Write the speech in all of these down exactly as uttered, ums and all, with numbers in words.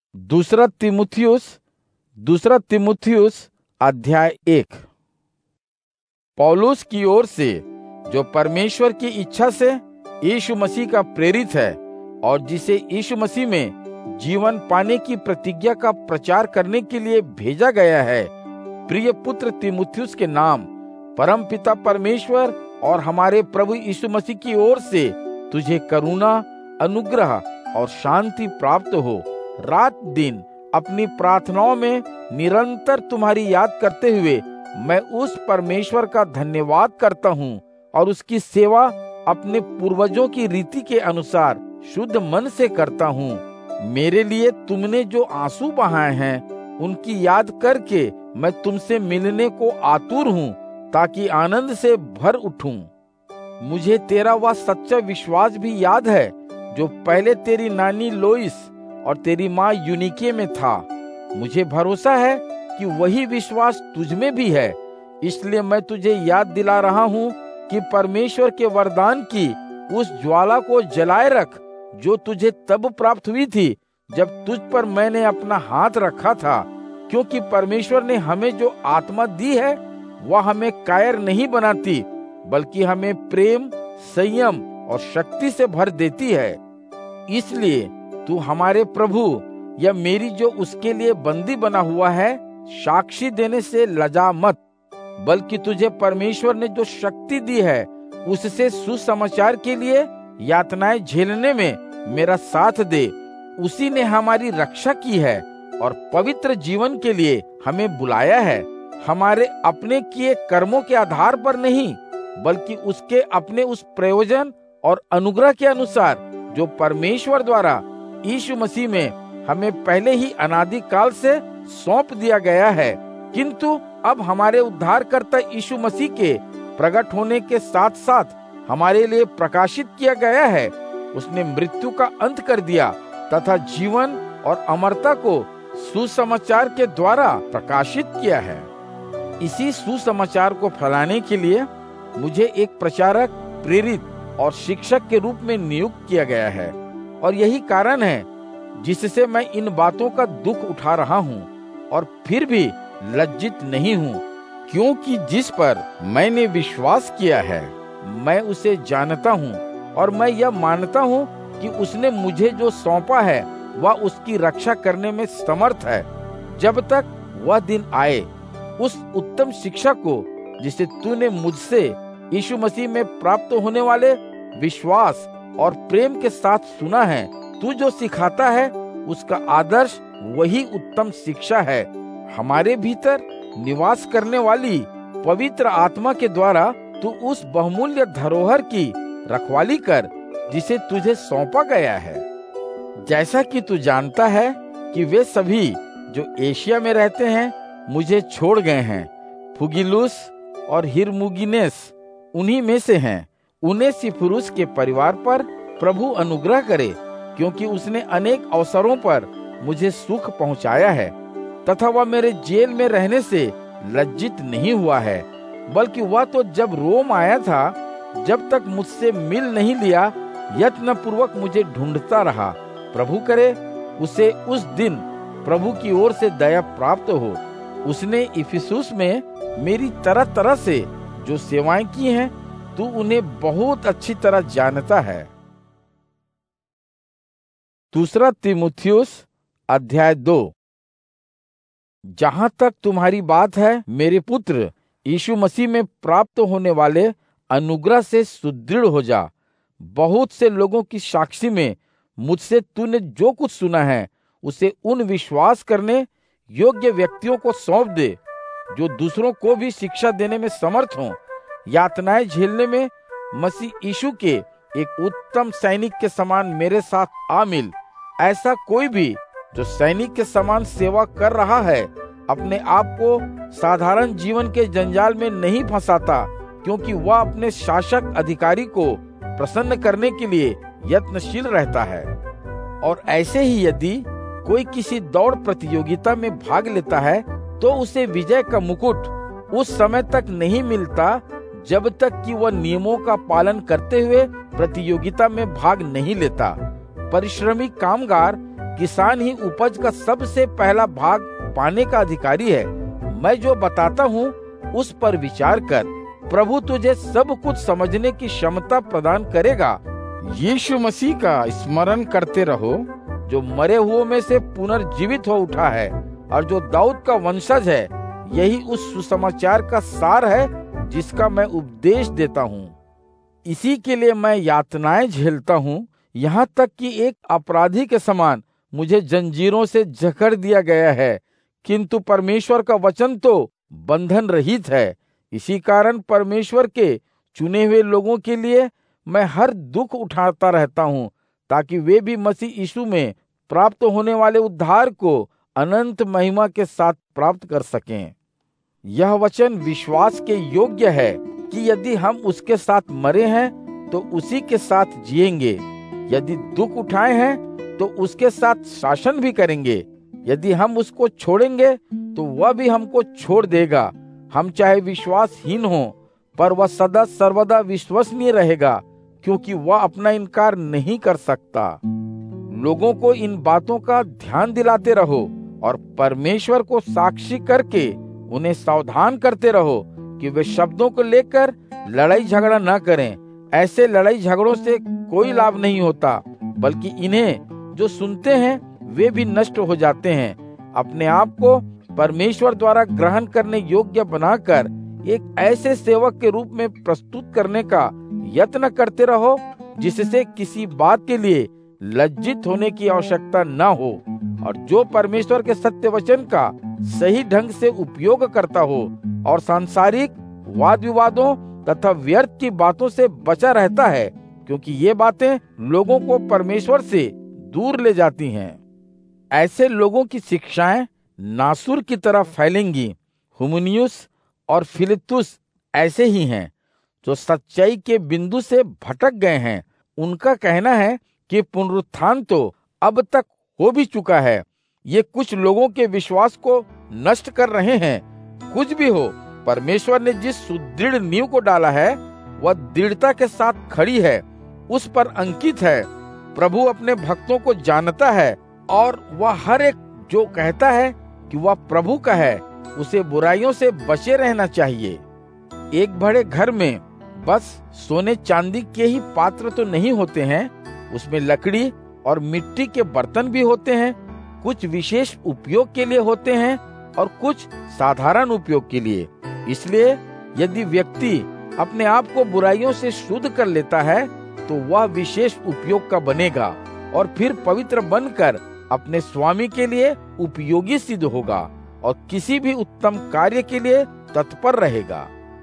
दूसरा तीमुथियुस दूसरा तीमुथियुस अध्याय एक। पौलुस की ओर से, जो परमेश्वर की इच्छा से यीशु मसीह का प्रेरित है और जिसे यीशु मसीह में जीवन पाने की प्रतिज्ञा का प्रचार करने के लिए भेजा गया है, प्रिय पुत्र तीमुथियुस के नाम परम पिता परमेश्वर और हमारे प्रभु यीशु मसीह की ओर से तुझे करुणा, अनुग्रह और शांति प्राप्त हो। रात दिन अपनी प्रार्थनाओं में निरंतर तुम्हारी याद करते हुए मैं उस परमेश्वर का धन्यवाद करता हूँ और उसकी सेवा अपने पूर्वजों की रीति के अनुसार शुद्ध मन से करता हूँ। मेरे लिए तुमने जो आंसू बहाए हैं उनकी याद करके मैं तुमसे मिलने को आतुर हूँ, ताकि आनंद से भर उठूं। मुझे तेरा वह सच्चा विश्वास भी याद है जो पहले तेरी नानी लोइस और तेरी माँ यूनिके में था। मुझे भरोसा है कि वही विश्वास तुझ में भी है, इसलिए मैं तुझे याद दिला रहा हूँ कि परमेश्वर के वरदान की उस ज्वाला को जलाए रख जो तुझे तब प्राप्त हुई थी जब तुझ पर मैंने अपना हाथ रखा था। क्योंकि परमेश्वर ने हमें जो आत्मा दी है वह हमें कायर नहीं बनाती, बल्कि हमें प्रेम, संयम और शक्ति से भर देती है। इसलिए तू हमारे प्रभु या मेरी जो उसके लिए बंदी बना हुआ है साक्षी देने से लजा मत, बल्कि तुझे परमेश्वर ने जो शक्ति दी है उससे सुसमाचार के लिए यातनाएं झेलने में मेरा साथ दे। उसी ने हमारी रक्षा की है और पवित्र जीवन के लिए हमें बुलाया है, हमारे अपने किए कर्मों के आधार पर नहीं, बल्कि उसके अपने उस प्रयोजन और अनुग्रह के अनुसार जो परमेश्वर द्वारा यीशु मसीह में हमें पहले ही अनादि काल से सौंप दिया गया है। किंतु अब हमारे उद्धारकर्ता यीशु मसीह के प्रकट होने के साथ साथ हमारे लिए प्रकाशित किया गया है। उसने मृत्यु का अंत कर दिया तथा जीवन और अमरता को सुसमाचार के द्वारा प्रकाशित किया है। इसी सुसमाचार को फैलाने के लिए मुझे एक प्रचारक, प्रेरित और शिक्षक के रूप में नियुक्त किया गया है, और यही कारण है जिससे मैं इन बातों का दुख उठा रहा हूँ और फिर भी लज्जित नहीं हूँ, क्योंकि जिस पर मैंने विश्वास किया है मैं उसे जानता हूँ और मैं यह मानता हूँ कि उसने मुझे जो सौंपा है वह उसकी रक्षा करने में समर्थ है, जब तक वह दिन आए। उस उत्तम शिक्षा को जिसे तूने मुझसे यीशु मसीह में प्राप्त होने वाले विश्वास और प्रेम के साथ सुना है, तू जो सिखाता है उसका आदर्श वही उत्तम शिक्षा है। हमारे भीतर निवास करने वाली पवित्र आत्मा के द्वारा तू उस बहुमूल्य धरोहर की रखवाली कर जिसे तुझे सौंपा गया है। जैसा कि तू जानता है कि वे सभी जो एशिया में रहते हैं मुझे छोड़ गए हैं। फुगिलुस और हिरमुगिनेस उन्हीं में से हैं। उनेसिफुरुस के परिवार पर प्रभु अनुग्रह करे, क्योंकि उसने अनेक अवसरों पर मुझे सुख पहुंचाया है तथा वह मेरे जेल में रहने से लज्जित नहीं हुआ है, बल्कि वह तो जब रोम आया था, जब तक मुझसे मिल नहीं लिया, यत्न पूर्वक मुझे ढूंढता रहा। प्रभु करे उसे उस दिन प्रभु की ओर से दया प्राप्त हो। उसने इफिसुस में मेरी तरह तरह से जो सेवाएं की हैं, तू उन्हें बहुत अच्छी तरह जानता है। दूसरा तीमुथियुस अध्याय दो। जहां तक तुम्हारी बात है, मेरे पुत्र, यीशु मसीह में प्राप्त होने वाले अनुग्रह से सुदृढ़ हो जा। बहुत से लोगों की साक्षी में मुझसे तूने जो कुछ सुना है उसे उन विश्वास करने योग्य व्यक्तियों को सौंप दे जो दूसरों को भी शिक्षा देने में समर्थ हों। यातनाएं झेलने में मसीह यीशु के एक उत्तम सैनिक के समान मेरे साथ आ मिल। ऐसा कोई भी जो सैनिक के समान सेवा कर रहा है अपने आप को साधारण जीवन के जंजाल में नहीं फंसाता, क्योंकि वह अपने शासक अधिकारी को प्रसन्न करने के लिए यत्नशील रहता है। और ऐसे ही यदि कोई किसी दौड़ प्रतियोगिता में भाग लेता है तो उसे विजय का मुकुट उस समय तक नहीं मिलता जब तक कि वह नियमों का पालन करते हुए प्रतियोगिता में भाग नहीं लेता। परिश्रमी कामगार किसान ही उपज का सबसे पहला भाग पाने का अधिकारी है। मैं जो बताता हूँ उस पर विचार कर, प्रभु तुझे सब कुछ समझने की क्षमता प्रदान करेगा। यीशु मसीह का स्मरण करते रहो, जो मरे हुओं में से पुनर्जीवित हो उठा है और जो दाऊद का वंशज है। यही उस सुसमाचार का सार है जिसका मैं उपदेश देता हूँ। इसी के लिए मैं यातनाएं झेलता हूँ, यहाँ तक कि एक अपराधी के समान मुझे जंजीरों से जकड़ दिया गया है, किंतु परमेश्वर का वचन तो बंधन रहित है। इसी कारण परमेश्वर के चुने हुए लोगों के लिए मैं हर दुख उठाता रहता हूँ, ताकि वे भी मसीह यीशु में प्राप्त होने वाले उद्धार को अनंत महिमा के साथ प्राप्त कर सकें। यह वचन विश्वास के योग्य है कि यदि हम उसके साथ मरे हैं तो उसी के साथ जिएंगे, यदि दुख उठाए हैं तो उसके साथ शासन भी करेंगे, यदि हम उसको छोड़ेंगे तो वह भी हमको छोड़ देगा। हम चाहे विश्वासहीन हो, पर वह सदा सर्वदा विश्वसनीय रहेगा, क्योंकि वह अपना इनकार नहीं कर सकता। लोगों को इन बातों का ध्यान दिलाते रहो और परमेश्वर को साक्षी करके उन्हें सावधान करते रहो कि वे शब्दों को लेकर लड़ाई झगड़ा न करें। ऐसे लड़ाई झगड़ों से कोई लाभ नहीं होता, बल्कि इन्हें जो सुनते हैं वे भी नष्ट हो जाते हैं। अपने आप को परमेश्वर द्वारा ग्रहण करने योग्य बनाकर एक ऐसे सेवक के रूप में प्रस्तुत करने का यत्न करते रहो, जिससे किसी बात के लिए लज्जित होने की आवश्यकता न हो, और जो परमेश्वर के सत्य वचन का सही ढंग से उपयोग करता हो और सांसारिक वाद विवादों तथा व्यर्थ की बातों से बचा रहता है, क्योंकि ये बातें लोगों को परमेश्वर से दूर ले जाती हैं। ऐसे लोगों की शिक्षाएं नासूर की तरह फैलेंगी। हुमिनियुस और फिलेतुस ऐसे ही हैं, जो सच्चाई के बिंदु से भटक गए हैं। उनका कहना है कि पुनरुत्थान तो अब तक हो भी चुका है। ये कुछ लोगों के विश्वास को नष्ट कर रहे हैं। कुछ भी हो, परमेश्वर ने जिस सुदृढ़ नींव को डाला है वह दृढ़ता के साथ खड़ी है, उस पर अंकित है। प्रभु अपने भक्तों को जानता है और वह हर एक जो कहता है कि वह प्रभु का है, उसे बुराइयों से बचे रहना चाहिए। एक बड़े घर में बस सोने चांदी के ही पात्र तो नहीं होते हैं, उसमें लकड़ी और मिट्टी के बर्तन भी होते हैं। कुछ विशेष उपयोग के लिए होते हैं और कुछ साधारण उपयोग के लिए। इसलिए यदि व्यक्ति अपने आप को बुराइयों से शुद्ध कर लेता है तो वह विशेष उपयोग का बनेगा और फिर पवित्र बनकर अपने स्वामी के लिए उपयोगी सिद्ध होगा और किसी भी उत्तम कार्य के लिए तत्पर रहेगा।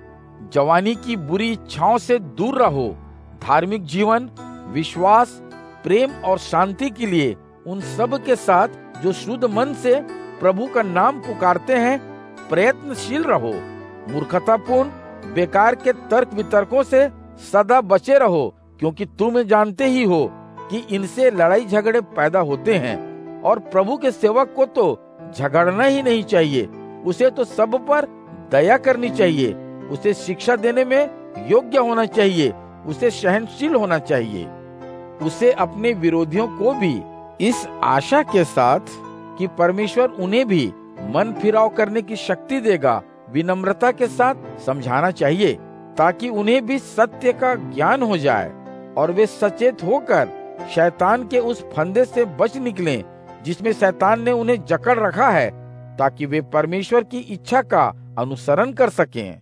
जवानी की बुरी इच्छाओं से दूर रहो। धार्मिक जीवन, विश्वास, प्रेम और शांति के लिए उन सब के साथ जो शुद्ध मन से प्रभु का नाम पुकारते हैं प्रयत्नशील रहो। मूर्खतापूर्ण बेकार के तर्क वितर्कों से सदा बचे रहो, क्योंकि तुम जानते ही हो कि इनसे लड़ाई झगड़े पैदा होते हैं। और प्रभु के सेवक को तो झगड़ना ही नहीं चाहिए, उसे तो सब पर दया करनी चाहिए, उसे शिक्षा देने में योग्य होना चाहिए, उसे सहनशील होना चाहिए। उसे अपने विरोधियों को भी इस आशा के साथ कि परमेश्वर उन्हें भी मन फिराव करने की शक्ति देगा, विनम्रता के साथ समझाना चाहिए, ताकि उन्हें भी सत्य का ज्ञान हो जाए और वे सचेत होकर शैतान के उस फंदे से बच निकलें जिसमें शैतान ने उन्हें जकड़ रखा है, ताकि वे परमेश्वर की इच्छा का अनुसरण कर सकें।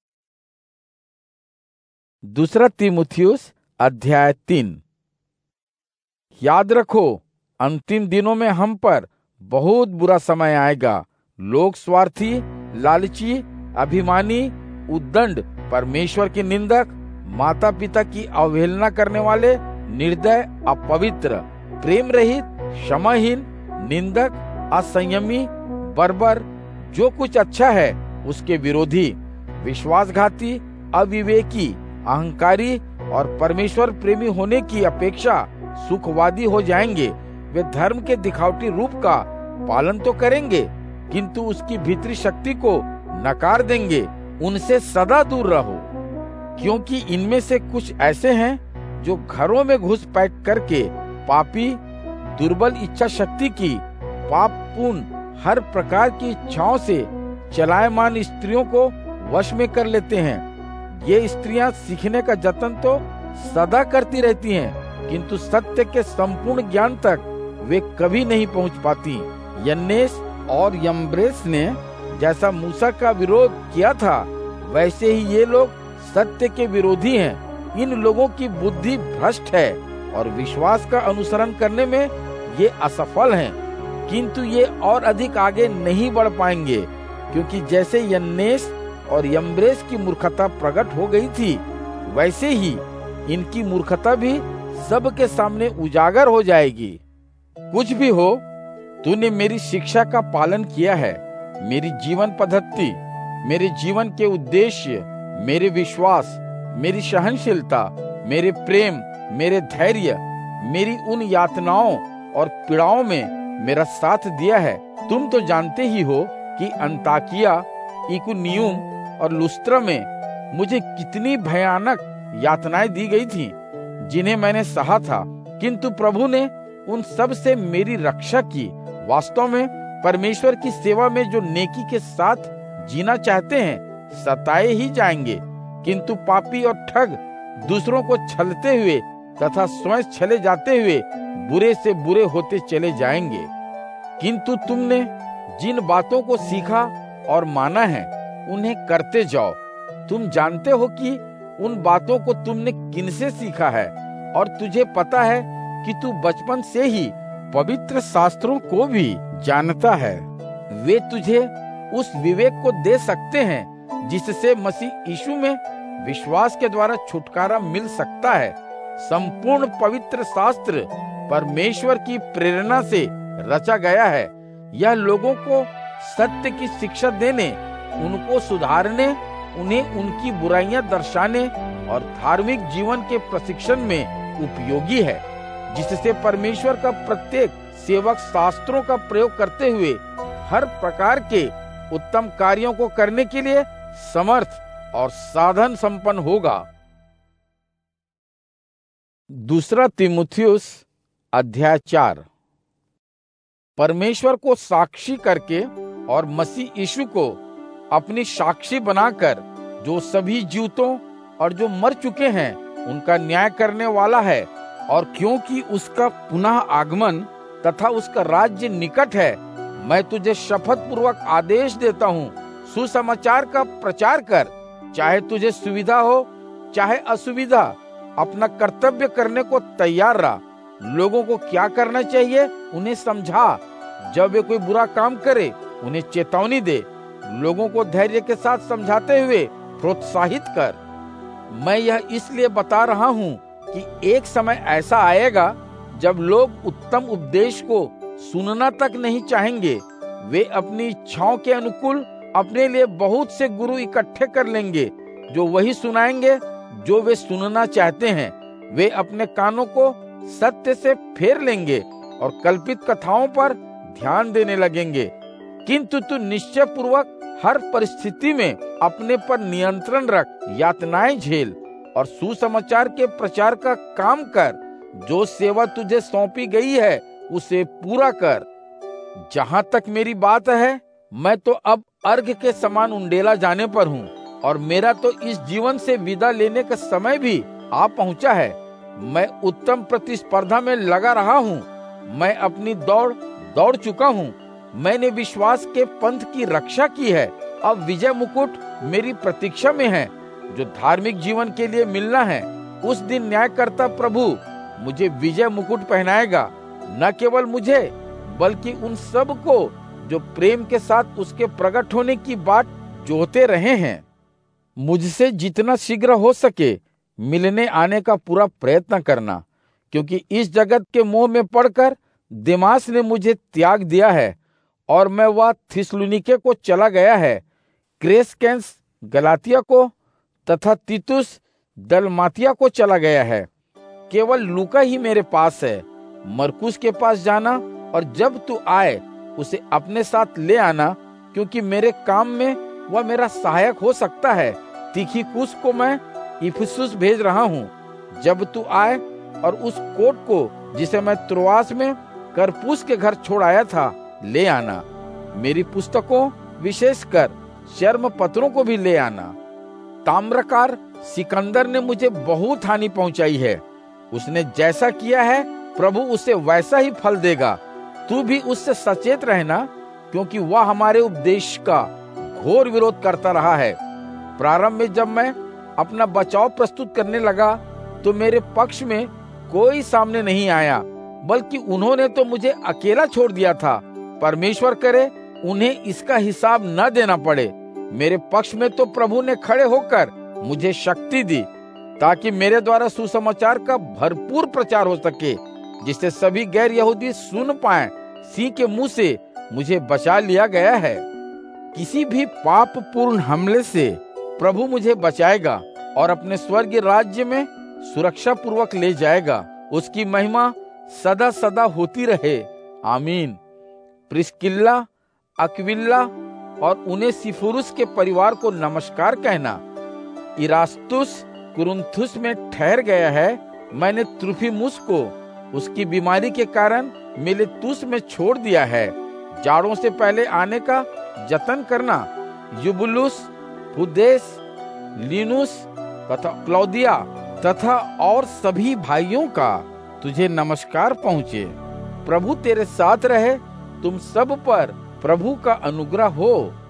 दूसरा तीमुथियुस अध्याय तीन। याद रखो, अंतिम दिनों में हम पर बहुत बुरा समय आएगा। लोग स्वार्थी, लालची, अभिमानी, उद्दंड, परमेश्वर के निंदक, माता पिता की अवहेलना करने वाले, निर्दय, अपवित्र, प्रेम रहित, क्षमाहीन, निंदक, असंयमी, बर्बर, जो कुछ अच्छा है उसके विरोधी, विश्वासघाती, अविवेकी, अहंकारी और परमेश्वर प्रेमी होने की अपेक्षा सुखवादी हो जाएंगे। वे धर्म के दिखावटी रूप का पालन तो करेंगे, किंतु उसकी भीतरी शक्ति को नकार देंगे। उनसे सदा दूर रहो, क्योंकि इनमें से कुछ ऐसे हैं जो घरों में घुस पैठ करके पापी, दुर्बल इच्छा शक्ति की, पापपूर्ण हर प्रकार की इच्छाओं से चलायमान स्त्रियों को वश में कर लेते हैं। ये स्त्रियां सीखने का जतन तो सदा करती रहती हैं, किंतु सत्य के संपूर्ण ज्ञान तक वे कभी नहीं पहुंच पाती। यन्नेस और यम्ब्रेस ने जैसा मूसा का विरोध किया था, वैसे ही ये लोग सत्य के विरोधी हैं। इन लोगों की बुद्धि भ्रष्ट है और विश्वास का अनुसरण करने में ये असफल हैं, किंतु ये और अधिक आगे नहीं बढ़ पाएंगे, क्योंकि जैसे यन्नेस और यम्ब्रेस की मूर्खता प्रकट हो गई थी, वैसे ही इनकी मूर्खता भी सबके सामने उजागर हो जाएगी। कुछ भी हो, तूने मेरी शिक्षा का पालन किया है। मेरी जीवन पद्धति, मेरे जीवन के उद्देश्य, मेरे विश्वास, मेरी सहनशीलता, मेरे प्रेम, मेरे धैर्य, मेरी उन यातनाओं और पीड़ाओं में मेरा साथ दिया है। तुम तो जानते ही हो कि अंताकिया, इकुनियुम और लुस्त्रा में मुझे कितनी भयानक यातनाएं दी गई थी, जिन्हें मैंने सहा था, किंतु प्रभु ने उन सब से मेरी रक्षा की। वास्तव में परमेश्वर की सेवा में जो नेकी के साथ जीना चाहते हैं, सताए ही जाएंगे, किंतु पापी और ठग दूसरों को छलते हुए तथा स्वयं छले जाते हुए बुरे से बुरे होते चले जाएंगे। किंतु तुमने जिन बातों को सीखा और माना है, उन्हें करते जाओ। तुम जानते हो कि उन बातों को तुमने किनसे सीखा है, और तुझे पता है कि तू बचपन से ही पवित्र शास्त्रों को भी जानता है। वे तुझे उस विवेक को दे सकते हैं जिससे मसीह यीशु में विश्वास के द्वारा छुटकारा मिल सकता है। संपूर्ण पवित्र शास्त्र परमेश्वर की प्रेरणा से रचा गया है। यह लोगों को सत्य की शिक्षा देने, उनको सुधारने, उन्हें उनकी बुराइयां दर्शाने और धार्मिक जीवन के प्रशिक्षण में उपयोगी है, जिससे परमेश्वर का प्रत्येक सेवक शास्त्रों का प्रयोग करते हुए हर प्रकार के उत्तम कार्यों को करने के लिए समर्थ और साधन संपन्न होगा। दूसरा तीमुथियुस अध्याय चार। परमेश्वर को साक्षी करके और मसीह यीशु को अपनी साक्षी बनाकर, जो सभी जीवितों और जो मर चुके हैं उनका न्याय करने वाला है, और क्योंकि उसका पुनः आगमन तथा उसका राज्य निकट है, मैं तुझे शपथ पूर्वक आदेश देता हूँ, सुसमाचार का प्रचार कर। चाहे तुझे सुविधा हो चाहे असुविधा, अपना कर्तव्य करने को तैयार रह। लोगों को क्या करना चाहिए उन्हें समझा। जब वे कोई बुरा काम करे उन्हें चेतावनी दे। लोगों को धैर्य के साथ समझाते हुए प्रोत्साहित कर। मैं यह इसलिए बता रहा हूँ कि एक समय ऐसा आएगा जब लोग उत्तम उपदेश को सुनना तक नहीं चाहेंगे। वे अपनी इच्छाओं के अनुकूल अपने लिए बहुत से गुरु इकट्ठे कर लेंगे, जो वही सुनाएंगे जो वे सुनना चाहते हैं। वे अपने कानों को सत्य से फेर लेंगे और कल्पित कथाओं पर ध्यान देने लगेंगे। किंतु तू निश्चय पूर्वक हर परिस्थिति में अपने पर नियंत्रण रख, यातनाएं झेल और सुसमाचार के प्रचार का काम कर। जो सेवा तुझे सौंपी गई है उसे पूरा कर। जहाँ तक मेरी बात है, मैं तो अब अर्घ के समान उंडेला जाने पर हूँ, और मेरा तो इस जीवन से विदा लेने का समय भी आ पहुँचा है। मैं उत्तम प्रतिस्पर्धा में लगा रहा हूँ। मैं अपनी दौड़ दौड़ चुका हूँ। मैंने विश्वास के पंथ की रक्षा की है। अब विजय मुकुट मेरी प्रतीक्षा में है, जो धार्मिक जीवन के लिए मिलना है। उस दिन न्यायकर्ता प्रभु मुझे विजय मुकुट पहनाएगा, न केवल मुझे बल्कि उन सब को जो प्रेम के साथ उसके प्रकट होने की बात जोहते रहे हैं। मुझसे जितना शीघ्र हो सके मिलने आने का पूरा प्रयत्न करना, क्योंकि इस जगत के मोह में पड़कर देमास ने मुझे त्याग दिया है, और मैं वह थिस्सलुनीके को चला गया है। क्रेसकेंस गलातिया को तथा तीतुस दलमातिया को चला गया है। केवल लूका ही मेरे पास है। मरकुस के पास जाना, और जब तू आए उसे अपने साथ ले आना, क्योंकि मेरे काम में वह मेरा सहायक हो सकता है। तीखिकुस को मैं इफिसुस भेज रहा हूँ। जब तू आए और उस कोट को जिसे मैं त्रोआस में करपूस के घर छोड़ आया था, ले आना। मेरी पुस्तकों, विशेषकर शर्म पत्रों को भी ले आना। ताम्रकार सिकंदर ने मुझे बहुत हानि पहुंचाई है। उसने जैसा किया है, प्रभु उसे वैसा ही फल देगा। तू भी उससे सचेत रहना, क्योंकि वह हमारे उपदेश का घोर विरोध करता रहा है। प्रारंभ में जब मैं अपना बचाव प्रस्तुत करने लगा, तो मेरे पक्ष में कोई सामने नहीं आया, बल्कि उन्होंने तो मुझे अकेला छोड़ दिया था। परमेश्वर करे उन्हें इसका हिसाब न देना पड़े। मेरे पक्ष में तो प्रभु ने खड़े होकर मुझे शक्ति दी, ताकि मेरे द्वारा सुसमाचार का भरपूर प्रचार हो सके, जिससे सभी गैर यहूदी सुन पाएं। सिंह के मुंह से मुझे बचा लिया गया है। किसी भी पाप पूर्ण हमले से प्रभु मुझे बचाएगा और अपने स्वर्गीय राज्य में सुरक्षा पूर्वक ले जाएगा। उसकी महिमा सदा सदा होती रहे। आमीन। प्रिस्किल्ला, अक्विला और उनेसिफुरुस के परिवार को नमस्कार कहना। इरास्तुस कुरिन्थुस में ठहर गया है। मैंने त्रुफिमुस को उसकी बीमारी के कारण मिलेतुस में छोड़ दिया है। जाड़ों से पहले आने का जतन करना। यूबुलुस, पुदेस, लिनुस तथा क्लौदिया तथा और सभी भाइयों का तुझे नमस्कार पहुँचे। प्रभु तेरे साथ रहे। तुम सब पर प्रभु का अनुग्रह हो।